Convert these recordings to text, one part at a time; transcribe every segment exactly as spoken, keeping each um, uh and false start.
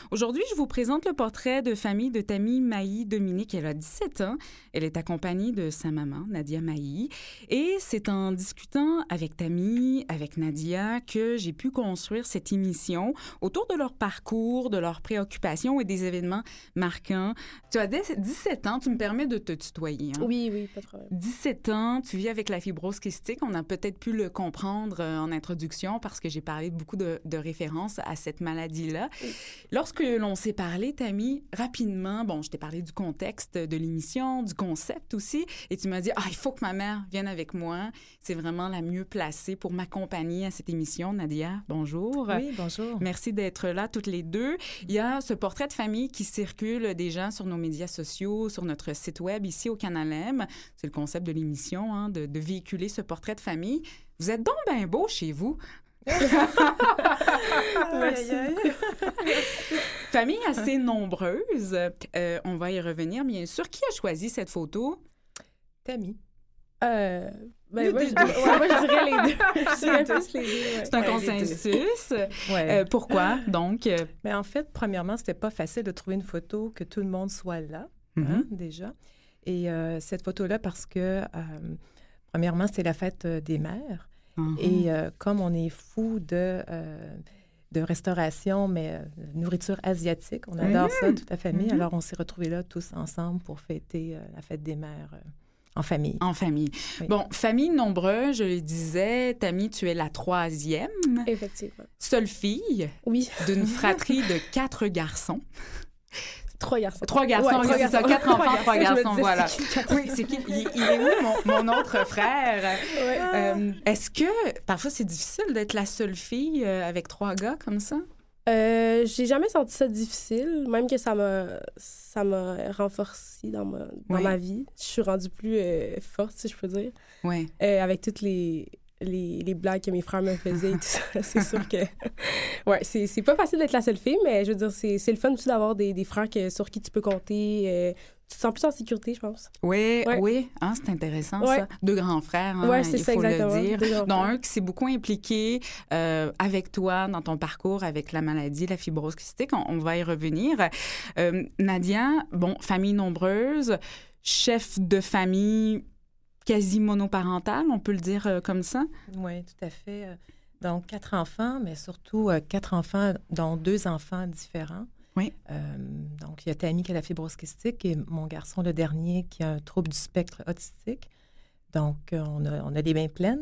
Aujourd'hui, je vous présente le portrait de famille de Tammy Mailly Dominique. Elle a dix-sept ans. Elle est accompagnée de sa maman, Nadia Mailly. Et c'est en discutant avec Tammy, avec Nadia, que j'ai pu construire cette émission autour de leur parcours, de leurs préoccupations et des événements marquants. Tu as dix-sept ans, tu me permets de te tutoyer. Hein? Oui, oui, pas de problème. dix-sept ans, tu vis avec la fibrose kystique. On a peut-être pu le comprendre euh, en introduction parce que j'ai parlé de beaucoup de, de références à cette maladie-là. Oui. Lorsque l'on s'est parlé, Tammy, rapidement, bon, je t'ai parlé du contexte de l'émission, du concept aussi, et tu m'as dit, ah, il faut que ma mère vienne avec moi. C'est vraiment la mieux placée pour m'accompagner à cette émission. Nadia, bonjour. Oui, bonjour. Merci d'être là toutes les deux. Il y a ce portrait de famille qui circule déjà sur nos médias sociaux, sur notre site web ici au Canal M. C'est le concept de l'émission, hein, de, de véhiculer ce portrait de famille. Vous êtes donc bien beau chez vous. Merci. Famille assez nombreuse. Euh, on va y revenir, bien sûr. Qui a choisi cette photo? Tammy. Euh, ben, moi, je, ouais, moi, je dirais les deux. Je dirais plus les deux. Ouais. C'est un ouais, consensus. Ouais. Euh, pourquoi, donc? Mais en fait, premièrement, c'était pas facile de trouver une photo que tout le monde soit là, Mm-hmm. hein, déjà. Et euh, cette photo-là, parce que, euh, premièrement, c'était la fête des mères. Mm-hmm. Et euh, comme on est fou de, euh, de restauration, mais euh, nourriture asiatique, on adore mm-hmm. ça, toute la famille. Mm-hmm. Alors, on s'est retrouvés là tous ensemble pour fêter euh, la fête des mères euh, en famille. En famille. Oui. Bon, famille nombreuse, je le disais, Tammy, tu es la troisième. Effectivement. Seule fille. Oui. D'une fratrie de quatre garçons. Trois garçons. Trois garçons, ouais, oui, trois c'est garçons. ça. Quatre enfants, trois, trois garçons, disais, voilà. C'est oui, c'est qui? Il, il est où, mon, mon autre frère? Ouais. Euh, est-ce que, parfois, c'est difficile d'être la seule fille euh, avec trois gars comme ça? Euh, j'ai jamais senti ça difficile, même que ça m'a, ça m'a renforcée dans, ma, dans oui. ma vie. Je suis rendue plus euh, forte, si je peux dire. Oui. Euh, avec toutes les... Les, les blagues que mes frères me faisaient et tout ça, c'est sûr que... ouais, c'est, c'est pas facile d'être la seule fille, mais je veux dire, c'est, c'est le fun aussi d'avoir des, des frères que, sur qui tu peux compter. Euh, tu te sens plus en sécurité, je pense. Oui, ouais. oui. Ah, c'est intéressant, ouais. ça. Deux grands frères, hein, ouais, c'est il ça, faut exactement. le dire. Dont un qui s'est beaucoup impliqué euh, avec toi dans ton parcours avec la maladie, la fibrose kystique. On, on va y revenir. Euh, Nadia, bon, famille nombreuse, chef de famille... quasi monoparentale, on peut le dire euh, comme ça? Oui, tout à fait. Donc, quatre enfants, mais surtout euh, quatre enfants, dont deux enfants différents. Oui. Euh, donc, il y a Tammy qui a la fibrose kystique et mon garçon, le dernier, qui a un trouble du spectre autistique. Donc, euh, on, a, on a les mains pleines.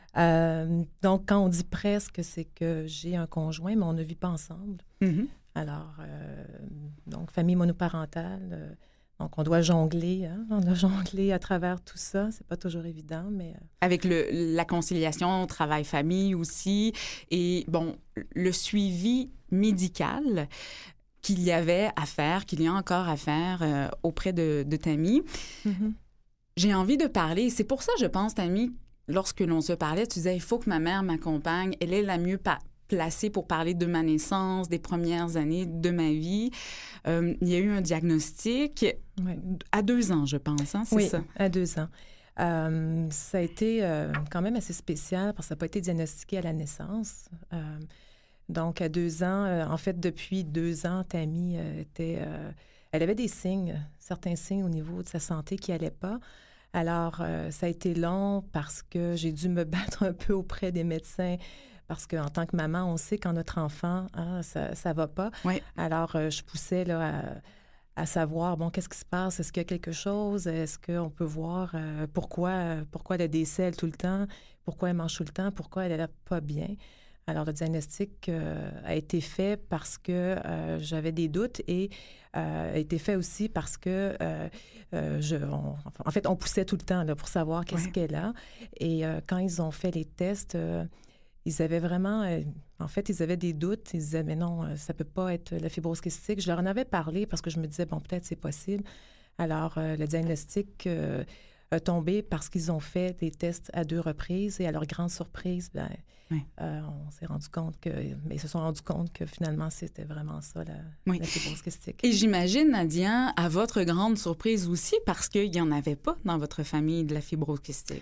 Euh, donc, quand on dit presque, c'est que j'ai un conjoint, mais on ne vit pas ensemble. Mm-hmm. Alors, euh, donc, famille monoparentale... Euh, Donc, on doit jongler, hein? On a jonglé à travers tout ça. C'est pas toujours évident, mais... Avec le, la conciliation travail-famille aussi. Et, bon, le suivi médical qu'il y avait à faire, qu'il y a encore à faire euh, auprès de, de Tammy. Mm-hmm. J'ai envie de parler. C'est pour ça, je pense, Tammy, lorsque l'on se parlait, tu disais, il faut que ma mère m'accompagne. Elle est la mieux pa- placée pour parler de ma naissance, des premières années de ma vie. Euh, il y a eu un diagnostic oui. à deux ans, je pense, hein, c'est oui, ça? à deux ans. Euh, ça a été euh, quand même assez spécial parce que ça n'a pas été diagnostiqué à la naissance. Euh, donc, à deux ans, euh, en fait, depuis deux ans, Tammy euh, était... Euh, elle avait des signes, certains signes au niveau de sa santé qui n'allaient pas. Alors, euh, ça a été long parce que j'ai dû me battre un peu auprès des médecins. Parce qu'en tant que maman, on sait quand notre enfant, hein, ça ne va pas. Oui. Alors, euh, je poussais là, à, à savoir, bon, qu'est-ce qui se passe? Est-ce qu'il y a quelque chose? Est-ce qu'on peut voir euh, pourquoi, pourquoi elle a des selles tout le temps? Pourquoi elle mange tout le temps? Pourquoi elle n'est pas bien? Alors, le diagnostic euh, a été fait parce que euh, j'avais des doutes et euh, a été fait aussi parce que, euh, euh, je, on, en fait, on poussait tout le temps là, pour savoir qu'est-ce oui. qu'elle a. Et euh, quand ils ont fait les tests... Euh, Ils avaient vraiment... Euh, en fait, ils avaient des doutes. Ils disaient, mais non, euh, ça peut pas être la fibrose kystique. Je leur en avais parlé parce que je me disais, bon, peut-être c'est possible. Alors, euh, le diagnostic euh, a tombé parce qu'ils ont fait des tests à deux reprises et à leur grande surprise, ben, oui. euh, on s'est rendu compte que... Mais ils se sont rendus compte que finalement, c'était vraiment ça, la, oui. la fibrose kystique. Et j'imagine, Nadia, à votre grande surprise aussi, parce qu'il n'y en avait pas dans votre famille de la fibrose kystique.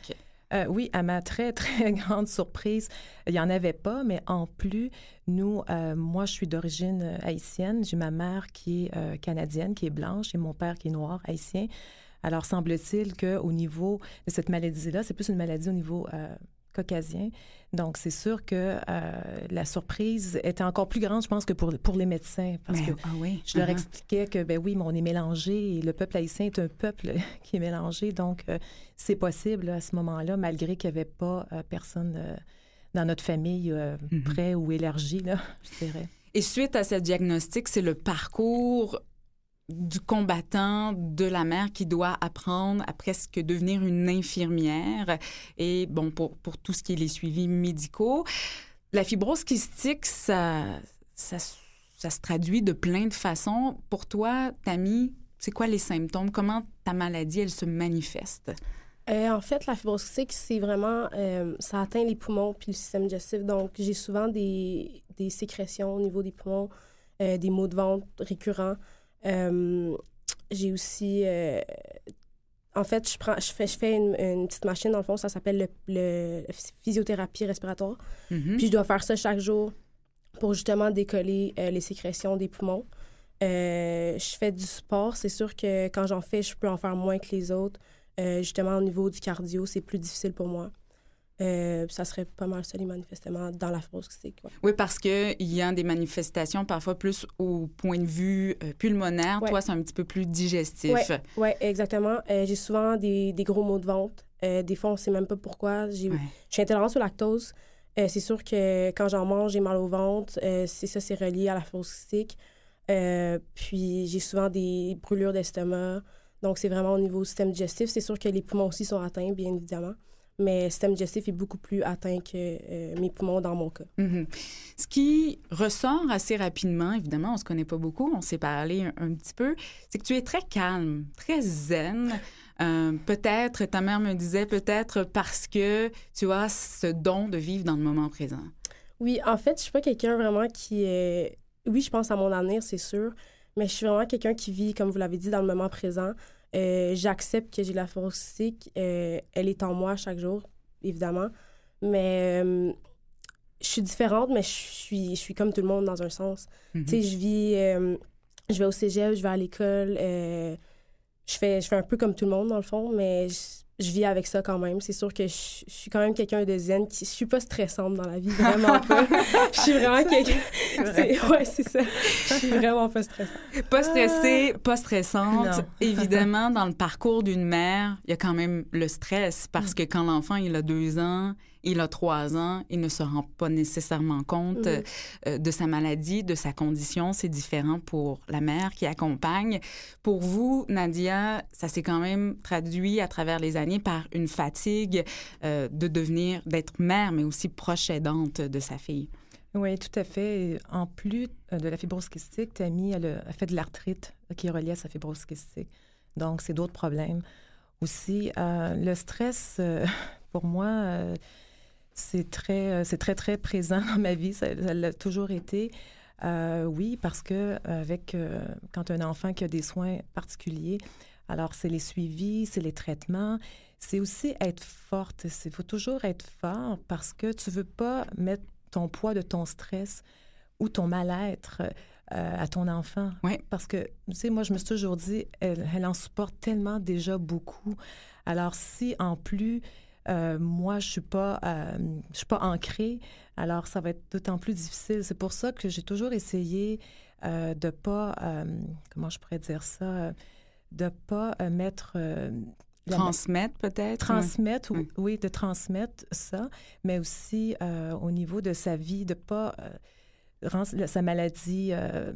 Euh, oui, à ma très, très grande surprise, il n'y en avait pas, mais en plus, nous, euh, moi, je suis d'origine haïtienne. J'ai ma mère qui est euh, canadienne, qui est blanche, et mon père qui est noir, haïtien. Alors, semble-t-il qu'au niveau de cette maladie-là, c'est plus une maladie au niveau euh, caucasien. Donc, c'est sûr que euh, la surprise était encore plus grande, je pense, que pour, pour les médecins. Parce Mais, que ah oui. je leur uh-huh. expliquais que, ben oui, mais on est mélangé et le peuple haïtien est un peuple qui est mélangé. Donc, euh, c'est possible à ce moment-là, malgré qu'il n'y avait pas euh, personne euh, dans notre famille euh, mm-hmm. près ou élargi, là, je dirais. Et suite à ce diagnostic, c'est le parcours du combattant, de la mère qui doit apprendre à presque devenir une infirmière. Et bon, pour, pour tout ce qui est les suivis médicaux, la fibrose kystique, ça, ça, ça se traduit de plein de façons. Pour toi, Tammy, c'est quoi les symptômes? Comment ta maladie, elle se manifeste? Euh, en fait, la fibrose kystique, c'est vraiment... Euh, ça atteint les poumons puis le système digestif. Donc, j'ai souvent des, des sécrétions au niveau des poumons, euh, des maux de ventre récurrents. Euh, j'ai aussi... Euh, en fait, je, prends, je fais, je fais une, une petite machine, dans le fond, ça s'appelle le, le physiothérapie respiratoire. Mm-hmm. Puis je dois faire ça chaque jour pour justement décoller euh, les sécrétions des poumons. Euh, je fais du sport. C'est sûr que quand j'en fais, je peux en faire moins que les autres. Euh, justement, au niveau du cardio, c'est plus difficile pour moi. Euh, ça serait pas mal ça, les manifestements dans la fibrose kystique. Ouais. Oui, parce qu'il y a des manifestations parfois plus au point de vue euh, pulmonaire. Ouais. Toi, c'est un petit peu plus digestif. Oui, ouais, exactement. Euh, j'ai souvent des, des gros maux de ventre. Euh, des fois, on ne sait même pas pourquoi. J'ai, ouais. Je suis intolérante au lactose. Euh, c'est sûr que quand j'en mange, j'ai mal au ventre. Euh, c'est ça, c'est relié à la fibrose kystique. Euh, puis, j'ai souvent des brûlures d'estomac. Donc, c'est vraiment au niveau du système digestif. C'est sûr que les poumons aussi sont atteints, bien évidemment. Mais le système digestif est beaucoup plus atteint que euh, mes poumons dans mon cas. Mm-hmm. Ce qui ressort assez rapidement, évidemment, on ne se connaît pas beaucoup, on s'est parlé un, un petit peu, c'est que tu es très calme, très zen. Euh, peut-être, ta mère me disait, peut-être parce que tu as ce don de vivre dans le moment présent. Oui, en fait, je ne suis pas quelqu'un vraiment qui est... Oui, je pense à mon avenir, c'est sûr, mais je suis vraiment quelqu'un qui vit, comme vous l'avez dit, dans le moment présent. Euh, j'accepte que j'ai la fibrose kystique. Euh, elle est en moi chaque jour, évidemment. Mais euh, je suis différente, mais je suis, je suis comme tout le monde dans un sens. Mm-hmm. Tu sais, je vis... Euh, je vais au cégep, je vais à l'école. Euh, je, fais, je fais un peu comme tout le monde, dans le fond, mais je, je vis avec ça quand même. C'est sûr que je, je suis quand même quelqu'un de zen. Qui, je suis pas stressante dans la vie, vraiment pas. Je suis vraiment ça, quelqu'un... C'est, ouais, c'est ça. Je suis vraiment pas stressante. Pas stressée, pas stressante. Non. Évidemment, dans le parcours d'une mère, il y a quand même le stress parce mm. que quand l'enfant, il a deux ans, il a trois ans, il ne se rend pas nécessairement compte mm. euh, de sa maladie, de sa condition. C'est différent pour la mère qui accompagne. Pour vous, Nadia, ça s'est quand même traduit à travers les années par une fatigue euh, de devenir, d'être mère, mais aussi proche aidante de sa fille. Oui, tout à fait. En plus de la fibrose kystique, Tammy, elle a fait de l'arthrite qui est reliée à sa fibrose kystique. Donc, c'est d'autres problèmes. Aussi, euh, le stress, euh, pour moi, euh, c'est très, c'est très, très présent dans ma vie. Ça, ça l'a toujours été. Euh, oui, parce que avec euh, quand un enfant qui a des soins particuliers, alors c'est les suivis, c'est les traitements, c'est aussi être forte. Il faut toujours être fort parce que tu ne veux pas mettre ton poids de ton stress ou ton mal-être euh, à ton enfant. Oui. Parce que, tu sais, moi, je me suis toujours dit, elle, elle en supporte tellement déjà beaucoup. Alors, si en plus, euh, moi, je suis pas, euh, je suis pas ancrée, alors ça va être d'autant plus difficile. C'est pour ça que j'ai toujours essayé euh, de pas, euh, comment je pourrais dire ça, de pas euh, mettre... Euh, Transmettre peut-être? Transmettre, oui. oui, oui, de transmettre ça, mais aussi euh, au niveau de sa vie, de ne pas euh, rendre sa maladie euh,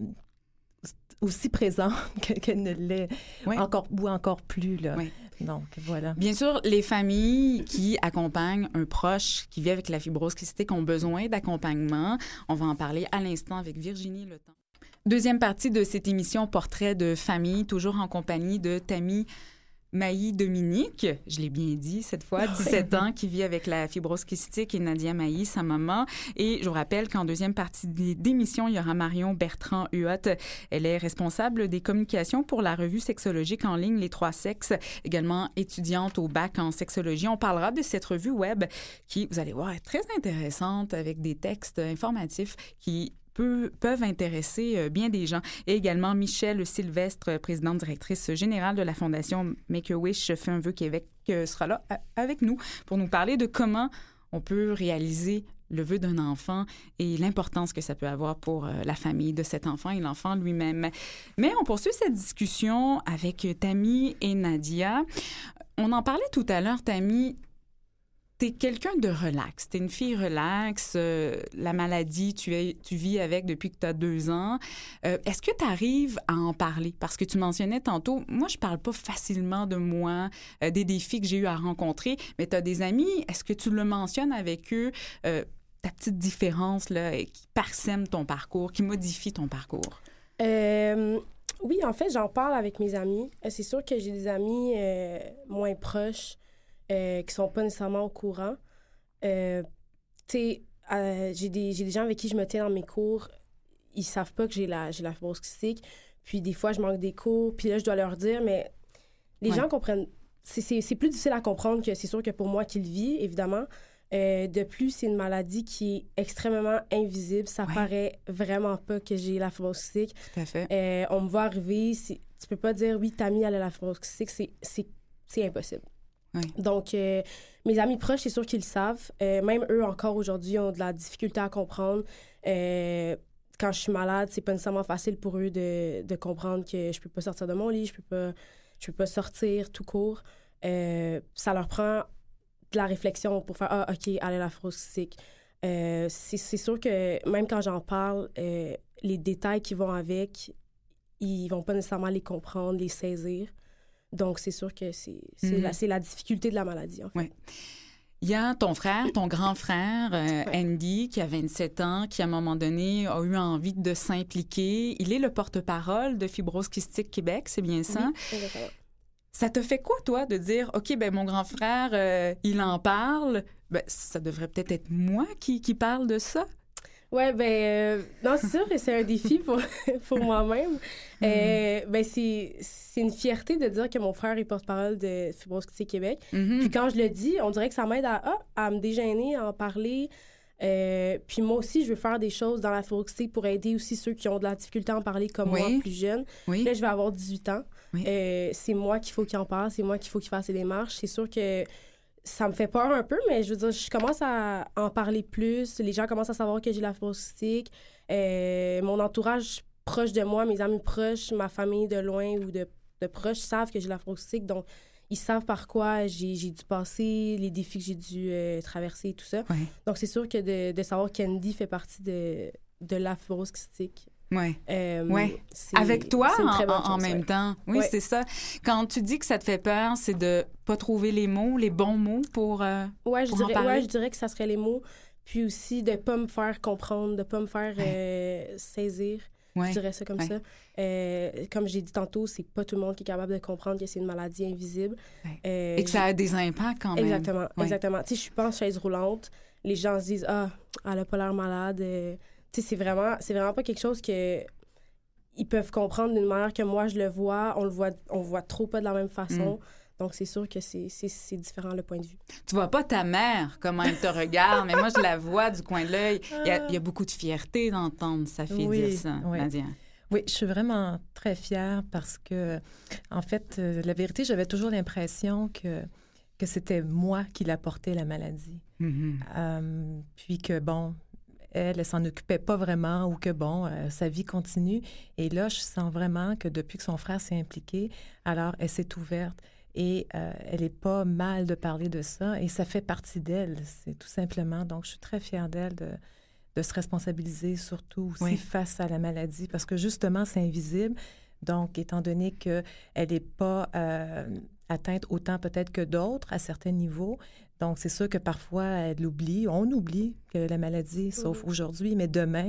aussi présente qu'elle ne l'est, oui. encore, ou encore plus. Là. Oui. Donc, voilà. Bien sûr, les familles qui accompagnent un proche qui vit avec la fibrose kystique ont besoin d'accompagnement. On va en parler à l'instant avec Virginie Le Temps. Deuxième partie de cette émission Portrait de famille, toujours en compagnie de Tammy Maï Dominique, je l'ai bien dit cette fois, dix-sept ans, qui vit avec la fibrose kystique, et Nadia Maï, sa maman. Et je vous rappelle qu'en deuxième partie d'émission, il y aura Marion Bertrand-Huot. Elle est responsable des communications pour la revue sexologique en ligne Les Trois Sexes, également étudiante au bac en sexologie. On parlera de cette revue web qui, vous allez voir, est très intéressante avec des textes informatifs qui Peu, peuvent intéresser bien des gens. Et également Michelle Sylvestre, présidente directrice générale de la Fondation Make-A-Wish Fais un vœu Québec, sera là avec nous pour nous parler de comment on peut réaliser le vœu d'un enfant et l'importance que ça peut avoir pour la famille de cet enfant et l'enfant lui-même. Mais on poursuit cette discussion avec Tammy et Nadia. On en parlait tout à l'heure, Tammy. T'es quelqu'un de relax, t'es une fille relax, euh, la maladie, tu, es, tu vis avec depuis que tu as deux ans. Euh, est-ce que tu arrives à en parler? Parce que tu mentionnais tantôt, moi, je parle pas facilement de moi, euh, des défis que j'ai eu à rencontrer, mais tu as des amis, est-ce que tu le mentionnes avec eux, euh, ta petite différence là, qui parsème ton parcours, qui modifie ton parcours? Euh, oui, en fait, j'en parle avec mes amis. C'est sûr que j'ai des amis euh, moins proches, Euh, qui sont pas nécessairement au courant. Euh, tu sais, euh, j'ai des, j'ai des gens avec qui je me tiens dans mes cours, ils savent pas que j'ai la, j'ai la fibrose kystique, puis des fois, je manque des cours, puis là, je dois leur dire, mais les ouais. gens comprennent... C'est, c'est, c'est plus difficile à comprendre que c'est sûr que pour moi qui le vis, évidemment. Euh, de plus, c'est une maladie qui est extrêmement invisible. Ça ouais. paraît vraiment pas que j'ai la fibrose kystique. Tout à fait. Euh, on me voit arriver, c'est, tu peux pas dire, oui, Tammy, elle a la fibrose kystique, c'est, c'est, c'est impossible. Oui. Donc, euh, mes amis proches, c'est sûr qu'ils le savent. Euh, même eux, encore aujourd'hui, ont de la difficulté à comprendre. Euh, quand je suis malade, c'est pas nécessairement facile pour eux de, de comprendre que je peux pas sortir de mon lit, je peux pas, je peux pas sortir tout court. Euh, ça leur prend de la réflexion pour faire « Ah, OK, elle a la fibrose kystique. Euh, » c'est, c'est sûr que même quand j'en parle, euh, les détails qui vont avec, ils vont pas nécessairement les comprendre, les saisir. Donc, c'est sûr que c'est, c'est, mm-hmm. la, c'est la difficulté de la maladie, en fait. Oui. Il y a ton frère, ton grand frère, euh, ouais. Andy, qui a vingt-sept ans, qui, à un moment donné, a eu envie de s'impliquer. Il est le porte-parole de Fibrose Kystique Québec, c'est bien ça? Oui, exactement. Ça te fait quoi, toi, de dire, OK, ben mon grand frère, euh, il en parle, ben ça devrait peut-être être moi qui, qui parle de ça? Oui, bien, euh, non, c'est sûr que c'est un défi pour, pour moi-même. Mm. Euh, ben, c'est, c'est une fierté de dire que mon frère est porte-parole de Fibrose Kystique Québec. Mm-hmm. Puis quand je le dis, on dirait que ça m'aide à, ah, à me dégêner, à en parler. Euh, puis moi aussi, je veux faire des choses dans la fibrose kystique pour aider aussi ceux qui ont de la difficulté à en parler comme oui. moi, plus jeune. Oui. Là, je vais avoir dix-huit ans. Oui. Euh, c'est moi qu'il faut qu'il en parle, c'est moi qu'il faut qu'il fasse ses démarches. C'est sûr que ça me fait peur un peu, mais je veux dire, je commence à en parler plus. Les gens commencent à savoir que j'ai la fibrose kystique. Euh, mon entourage proche de moi, mes amis proches, ma famille de loin ou de, de proches savent que j'ai la fibrose kystique. Donc, ils savent par quoi j'ai, j'ai dû passer, les défis que j'ai dû euh, traverser et tout ça. Ouais. Donc, c'est sûr que de, de savoir qu'Andy fait partie de, de la fibrose kystique. Oui. Euh, ouais. Avec toi, en, en, en même ouais. temps. Oui, ouais. c'est ça. Quand tu dis que ça te fait peur, c'est de pas trouver les mots, les bons mots pour, euh, ouais, pour je en dirais, parler. Ouais, je dirais que ça serait les mots. Puis aussi de pas me faire comprendre, de pas me faire ouais. euh, saisir. Ouais. Je dirais ça comme ouais. ça. Euh, comme j'ai dit tantôt, c'est pas tout le monde qui est capable de comprendre que c'est une maladie invisible. Ouais. Euh, Et que ça a des impacts quand même. Exactement, ouais. exactement. Tu sais, je suis pas en chaise roulante. Les gens se disent « Ah, elle a pas l'air malade. Euh, » Tu sais, c'est vraiment, c'est vraiment pas quelque chose que ils peuvent comprendre d'une manière que moi, je le vois. On le voit, on voit trop pas de la même façon. Mm. Donc, c'est sûr que c'est, c'est, c'est différent, le point de vue. Tu vois pas ta mère, comment elle te regarde, mais moi, je la vois du coin de l'œil. Il y a, il y a beaucoup de fierté d'entendre sa fille oui, dire ça, oui. Nadia. Oui, je suis vraiment très fière parce que, en fait, euh, la vérité, j'avais toujours l'impression que, que c'était moi qui l'apportais, la maladie. Mm-hmm. Euh, puis que, bon... elle, elle s'en occupait pas vraiment ou que, bon, euh, sa vie continue. Et là, je sens vraiment que depuis que son frère s'est impliqué, alors elle s'est ouverte et euh, elle est pas mal de parler de ça et ça fait partie d'elle, c'est tout simplement. Donc, je suis très fière d'elle de, de se responsabiliser, surtout aussi oui. face à la maladie, parce que justement, c'est invisible. Donc, étant donné qu'elle n'est pas euh, atteinte autant peut-être que d'autres à certains niveaux, donc, c'est sûr que parfois, elle oublie, on oublie que la maladie, sauf aujourd'hui, mais demain,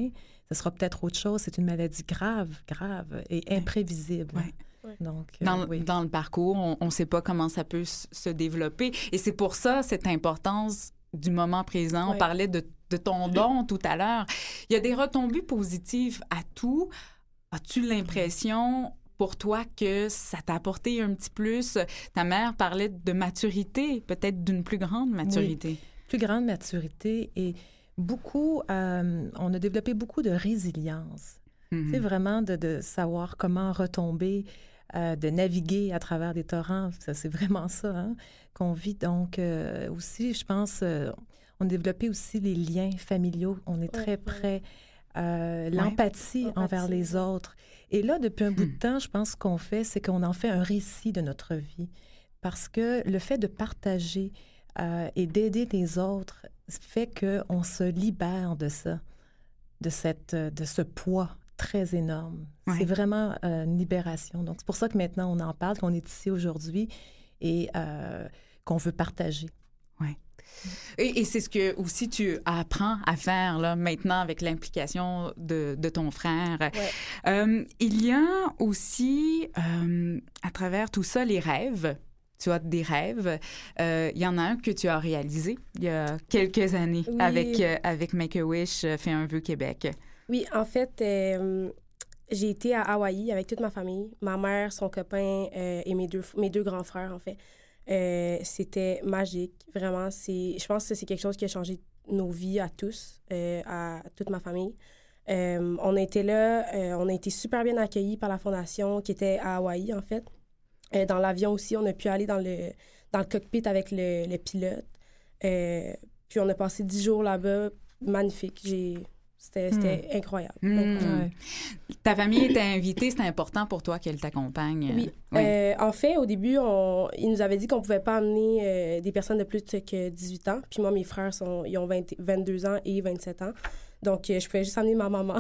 ce sera peut-être autre chose. C'est une maladie grave, grave et imprévisible. Ouais. Ouais. Donc, euh, Dans, oui. dans le parcours, on ne sait pas comment ça peut s- se développer. Et c'est pour ça, cette importance du moment présent. Ouais. On parlait de, de ton don tout à l'heure. Il y a des retombées positives à tout. As-tu l'impression, pour toi, que ça t'a apporté un petit plus? Ta mère parlait de maturité, peut-être d'une plus grande maturité. Oui. Plus grande maturité et beaucoup, euh, on a développé beaucoup de résilience. Mm-hmm. C'est vraiment de, de savoir comment retomber, euh, de naviguer à travers des torrents. Ça, c'est vraiment ça hein, qu'on vit. Donc, euh, aussi, je pense, euh, on a développé aussi les liens familiaux. On est très Ouais, près. Euh, Ouais. l'empathie Empathie, envers les ouais. autres. Et là, depuis un bout Hmm. de temps, je pense ce qu'on fait, c'est qu'on en fait un récit de notre vie. Parce que le fait de partager euh, et d'aider les autres fait qu'on se libère de ça, de, cette, de ce poids très énorme. Ouais. C'est vraiment euh, une libération. Donc, c'est pour ça que maintenant, on en parle, qu'on est ici aujourd'hui et euh, qu'on veut partager. Ouais. Et, et c'est ce que aussi tu apprends à faire là, maintenant avec l'implication de, de ton frère. Ouais. Euh, il y a aussi, euh, à travers tout ça, les rêves. Tu as des rêves. Euh, il y en a un que tu as réalisé il y a quelques années Oui. avec, euh, avec Make-A-Wish, euh, Fais un vœu Québec. Oui, en fait, euh, j'ai été à Hawaï avec toute ma famille, ma mère, son copain euh, et mes deux, mes deux grands frères, en fait. Euh, c'était magique, vraiment. C'est, je pense que c'est quelque chose qui a changé nos vies à tous, euh, à toute ma famille. Euh, on a été là, euh, on a été super bien accueillis par la fondation qui était à Hawaï, en fait. Euh, dans l'avion aussi, on a pu aller dans le, dans le cockpit avec le, le pilote. Euh, puis on a passé dix jours là-bas, magnifique. J'ai... C'était, c'était Mm. incroyable. Mm. incroyable. Ouais. Ta famille était invitée, c'est important pour toi qu'elle t'accompagne. Oui. Oui. Euh, en fait, au début, on, ils nous avaient dit qu'on ne pouvait pas amener euh, des personnes de plus que dix-huit ans. Puis moi, mes frères, sont, ils ont vingt, vingt-deux ans et vingt-sept ans. Donc, euh, je pouvais juste amener ma maman.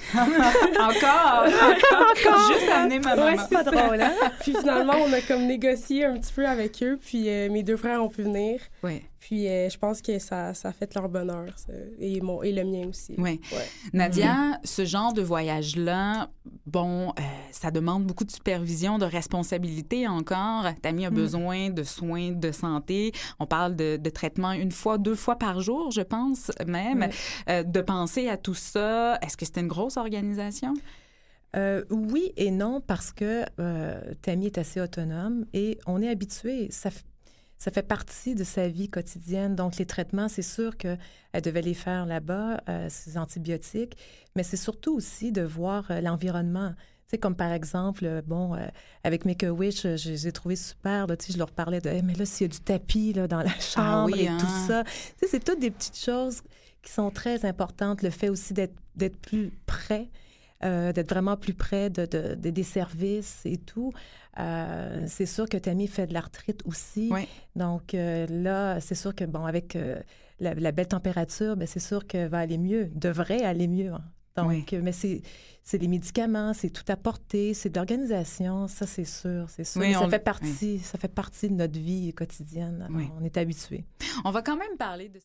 Encore! Encore! Juste amener ma maman. Ouais, c'est Pas ça. drôle, hein? Puis finalement, on a comme négocié un petit peu avec eux. Puis euh, mes deux frères ont pu venir. Oui. Puis euh, je pense que ça, ça a fait leur bonheur. Ça. Et, mon, et le mien aussi. Oui. Ouais. Nadia, Mm-hmm. ce genre de voyage-là, bon, euh, ça demande beaucoup de supervision, de responsabilité encore. Tammy a Mm. besoin de soins de santé. On parle de, de traitement une fois, deux fois par jour, je pense même. Ouais. Euh, de penser à tout ça, est-ce que c'était une grosse organisation? Euh, oui et non, parce que euh, Tammy est assez autonome et on est habitué. Ça, f- ça fait partie de sa vie quotidienne. Donc, les traitements, c'est sûr qu'elle devait les faire là-bas, euh, ces antibiotiques, mais c'est surtout aussi de voir euh, l'environnement. Tu sais, comme par exemple, euh, bon, euh, avec Make-A-Wish, euh, j'ai j'ai trouvé super, là, tu sais, je leur parlais de hey, « mais là, s'il y a du tapis là, dans la chambre oui, et hein? tout ça. » Tu sais, c'est toutes des petites choses qui sont très importantes. Le fait aussi d'être d'être plus près, euh, d'être vraiment plus près de, de, de- des services et tout. Euh, c'est sûr que Tammy fait de l'arthrite aussi. Oui. Donc euh, là, c'est sûr que, bon, avec euh, la, la belle température, bien, c'est sûr qu'elle va aller mieux, devrait aller mieux. Hein. Donc, Oui. euh, mais c'est, c'est les médicaments, c'est tout à porter, c'est de l'organisation, ça c'est sûr, c'est sûr. Oui, Mais ça on- fait partie, ça fait partie de notre vie quotidienne. Alors, Oui. on est habitué. On va quand même parler de